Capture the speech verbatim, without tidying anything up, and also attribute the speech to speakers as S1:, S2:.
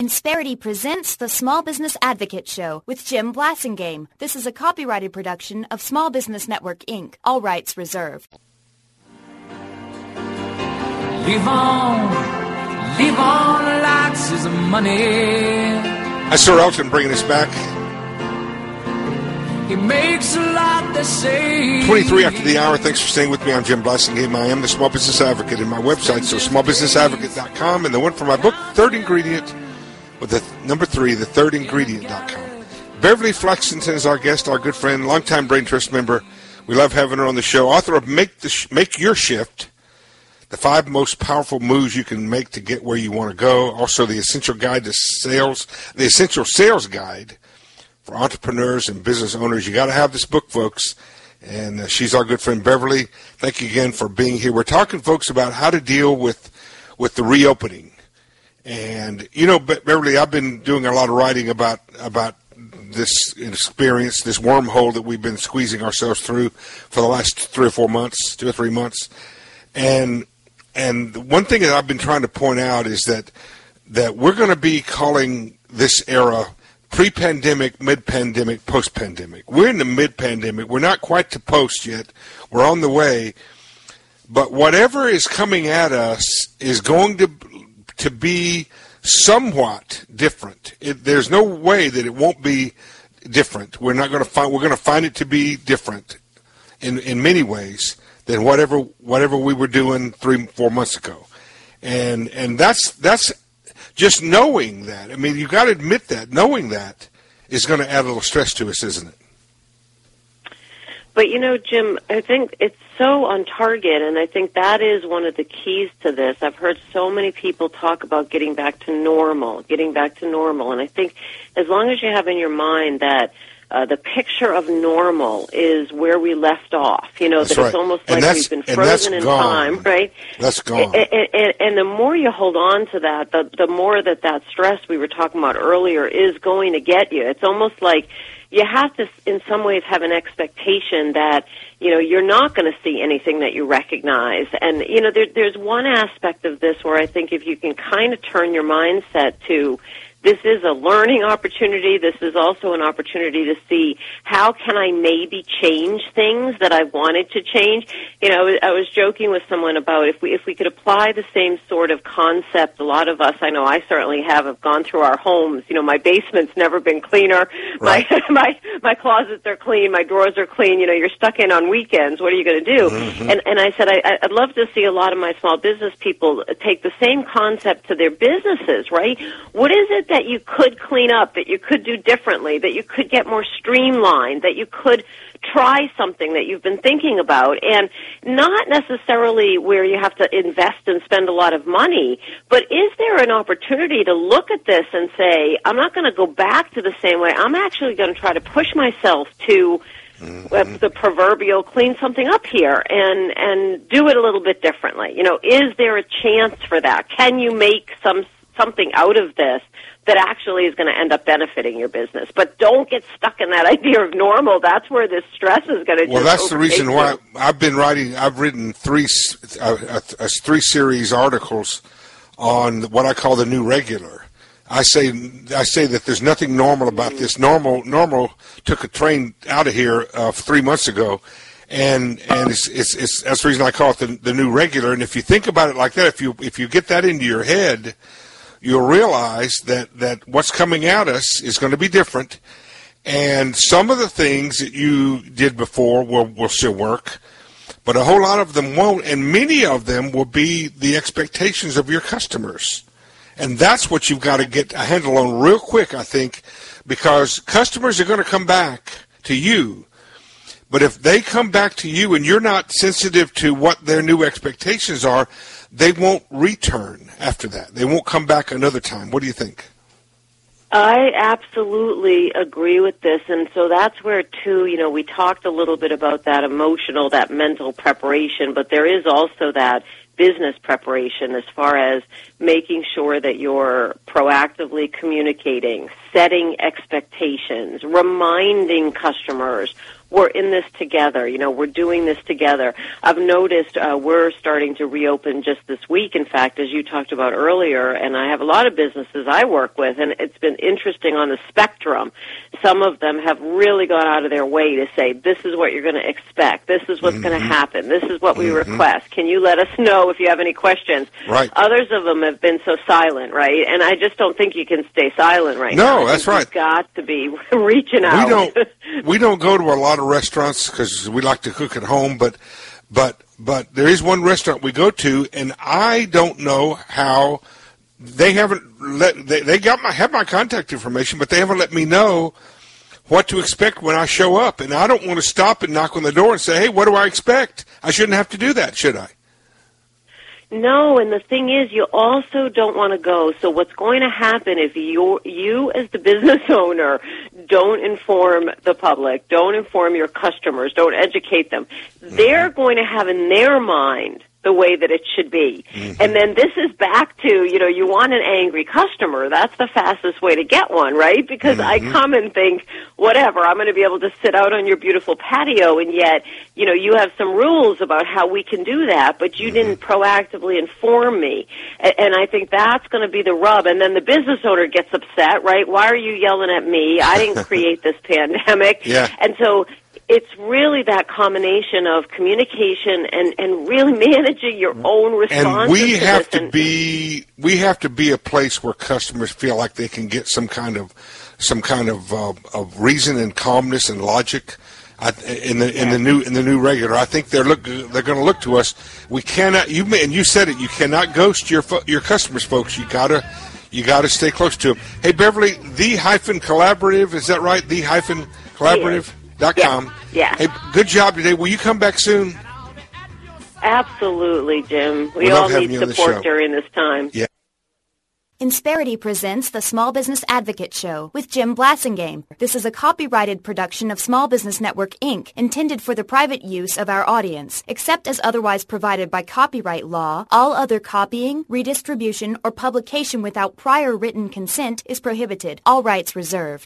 S1: Insperity presents the Small Business Advocate Show with Jim Blasingame. This is a copyrighted production of Small Business Network, Incorporated. All rights reserved.
S2: Live on, live on, lots of money.
S3: That's Sir Elton bringing us back.
S2: He makes a lot to say.
S3: twenty-three after the hour. Thanks for staying with me. I'm Jim Blasingame. I am the Small Business Advocate, and my website, so small business advocate dot com, and the one for my book, Third Ingredient, with the number three, the third ingredient dot com. Beverly Flexington is our guest, our good friend, longtime Brain Trust member. We love having her on the show. Author of Make the Sh- Make Your Shift, the five most powerful moves you can make to get where you want to go. Also, the Essential Guide to Sales, the Essential Sales Guide for entrepreneurs and business owners. You got to have this book, folks. And uh, she's our good friend, Beverly. Thank you again for being here. We're talking, folks, about how to deal with with the reopening. And, you know, Be- Beverly, I've been doing a lot of writing about about this experience, this wormhole that we've been squeezing ourselves through for the last three or four months, two or three months. And and one thing that I've been trying to point out is that that we're going to be calling this era pre-pandemic, mid-pandemic, post-pandemic. We're in the mid-pandemic. We're not quite to post yet. We're on the way. But whatever is coming at us is going to to be somewhat different. It, there's no way that it won't be different. We're not going to find. We're going to find it to be different in in many ways than whatever whatever we were doing three, four months ago. And and that's that's. Just knowing that, I mean, you got to admit that, knowing that is going to add a little stress to us, isn't it?
S4: But, you know, Jim, I think it's so on target, and I think that is one of the keys to this. I've heard so many people talk about getting back to normal, getting back to normal, and I think as long as you have in your mind that Uh, the picture of normal is where we left off. You know,
S3: that's
S4: that
S3: right.
S4: it's almost
S3: and
S4: like we've been frozen in
S3: gone.
S4: time, right?
S3: That's gone.
S4: And, and, and, and the more you hold on to that, the, the more that that stress we were talking about earlier is going to get you. It's almost like you have to, in some ways, have an expectation that, you know, you're not going to see anything that you recognize. And, you know, there, there's one aspect of this where I think if you can kind of turn your mindset to, this is a learning opportunity. This is also an opportunity to see how can I maybe change things that I wanted to change. You know, I was joking with someone about if we if we could apply the same sort of concept. A lot of us, I know I certainly have, have gone through our homes. You know, my basement's never been cleaner.
S3: Right.
S4: My my my closets are clean. My drawers are clean. You know, you're stuck in on weekends. What are you going to do? Mm-hmm. And and I said I, I'd love to see a lot of my small business people take the same concept to their businesses. Right? What is it that that you could clean up, that you could do differently, that you could get more streamlined, that you could try something that you've been thinking about, and not necessarily where you have to invest and spend a lot of money, but is there an opportunity to look at this and say, I'm not going to go back to the same way, I'm actually going to try to push myself to Mm-hmm. uh, the proverbial clean something up here and and do it a little bit differently. You know, is there a chance for that? Can you make some something out of this that actually is going to end up benefiting your business? But don't get stuck in that idea of normal. That's where this stress is going to.
S3: Well, that's the reason why I've been writing. I've written three uh, uh, three series articles on what I call the new regular. I say I say that there's nothing normal about this. Normal normal took a train out of here uh, three months ago, and and it's, it's it's that's the reason I call it the, the new regular. And if you think about it like that, if you if you get that into your head, you'll realize that, that what's coming at us is going to be different, and some of the things that you did before will will still work, but a whole lot of them won't, and many of them will be the expectations of your customers. And that's what you've got to get a handle on real quick, I think, because customers are going to come back to you. But if they come back to you and you're not sensitive to what their new expectations are, they won't return after that. They won't come back another time. What do you think?
S4: I absolutely agree with this. And so that's where, too, you know, we talked a little bit about that emotional, that mental preparation, but there is also that business preparation as far as making sure that you're proactively communicating, setting expectations, reminding customers, we're in this together. You know, we're doing this together. I've noticed uh, we're starting to reopen just this week, in fact, as you talked about earlier, and I have a lot of businesses I work with, and it's been interesting on the spectrum. Some of them have really gone out of their way to say, this is what you're going to expect. This is what's mm-hmm. going to happen. This is what we mm-hmm. request. Can you let us know if you have any questions?
S3: Right.
S4: Others of them have been so silent, right? And I just don't think you can stay silent right
S3: no,
S4: now.
S3: No, that's right.
S4: You've got to be reaching out.
S3: We don't, we don't go to a lot of restaurants because we like to cook at home, but but but there is one restaurant we go to, and I don't know how they haven't let they, they got my have my contact information, but they haven't let me know what to expect when I show up, and I don't want to stop and knock on the door and say, hey, what do I expect? I shouldn't have to do that, should I?
S4: No, and the thing is, you also don't want to go. So what's going to happen if you you as the business owner don't inform the public, don't inform your customers, don't educate them, mm-hmm. they're going to have in their mind the way that it should be. Mm-hmm. And then this is back to, you know, you want an angry customer. That's the fastest way to get one, right? Because mm-hmm. I come and think, whatever, I'm going to be able to sit out on your beautiful patio, and yet, you know, you have some rules about how we can do that, but you mm-hmm. didn't proactively inform me. And I think that's going to be the rub. And then the business owner gets upset, right? Why are you yelling at me? I didn't create this pandemic.
S3: Yeah.
S4: And so it's really that combination of communication and, and really managing your own responses.
S3: And we
S4: to
S3: have
S4: this.
S3: to be we have to be a place where customers feel like they can get some kind of some kind of uh, of reason and calmness and logic I, in the in the new in the new regular. I think they're look they're going to look to us. We cannot you and you said it. You cannot ghost your your customers, folks. You gotta you gotta stay close to them. Hey, Beverly, the hyphen collaborative, is that right? The hyphen collaborative. Dot com.
S4: Yeah.
S3: Hey, good job today. Will you come back soon?
S4: Absolutely, Jim. We,
S3: we
S4: all need support during this time.
S3: Yeah.
S1: Insperity presents the Small Business Advocate Show with Jim Blasingame. This is a copyrighted production of Small Business Network, Incorporated, intended for the private use of our audience. Except as otherwise provided by copyright law, all other copying, redistribution, or publication without prior written consent is prohibited. All rights reserved.